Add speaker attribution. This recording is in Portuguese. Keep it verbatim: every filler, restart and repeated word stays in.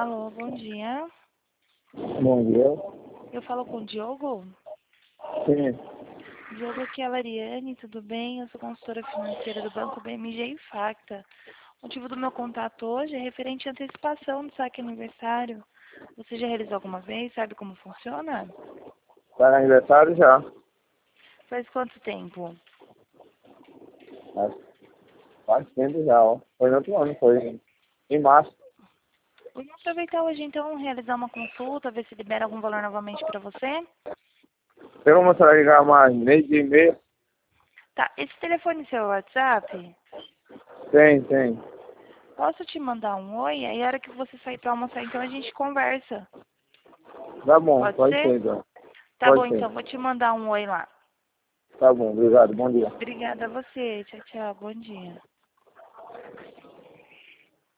Speaker 1: Alô, bom dia.
Speaker 2: Bom dia.
Speaker 1: Eu falo com o Diogo?
Speaker 2: Sim.
Speaker 1: Diogo, aqui é a Lariane, tudo bem? Eu sou consultora financeira do Banco B M G e Facta. O motivo do meu contato hoje é referente à antecipação do saque aniversário. Você já realizou alguma vez? Sabe como funciona?
Speaker 2: Tá no aniversário já.
Speaker 1: Faz quanto tempo?
Speaker 2: Mas faz tempo já, ó. Foi no outro ano, foi em março.
Speaker 1: Vamos aproveitar hoje então, realizar uma consulta, ver se libera algum valor novamente para você.
Speaker 2: Tem como você ligar mais meio dia e meia?
Speaker 1: Tá, esse telefone é seu WhatsApp?
Speaker 2: Tem, tem.
Speaker 1: Posso te mandar um oi? Aí a hora que você sair para almoçar, então a gente conversa.
Speaker 2: Tá bom,
Speaker 1: Pode
Speaker 2: pode
Speaker 1: ser?
Speaker 2: ser então.
Speaker 1: Tá bom,
Speaker 2: Pode ser.
Speaker 1: então vou te mandar um oi lá.
Speaker 2: Tá bom, obrigado. Bom dia.
Speaker 1: Obrigada a você. Tchau, tchau. Bom dia.